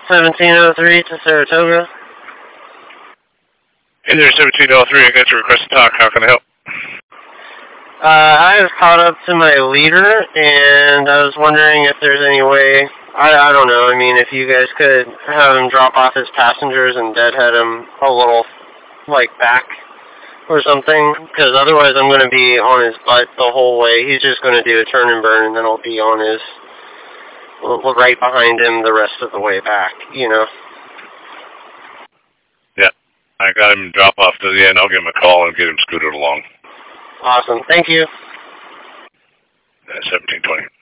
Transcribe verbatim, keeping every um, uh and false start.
seventeen oh three to Saratoga. Hey there, seventeen oh three. I got your request to talk. How can I help? Uh, I was caught up to my leader, and I was wondering if there's any way, I, I don't know, I mean, if you guys could have him drop off his passengers and deadhead him a little, like, back or something, because otherwise I'm going to be on his butt the whole way. He's just going to do a turn and burn, and then I'll be on his, right behind him the rest of the way back, you know? Yeah, I got him drop off to the end. I'll give him a call and get him scooted along. Awesome. Thank you. seventeen twenty.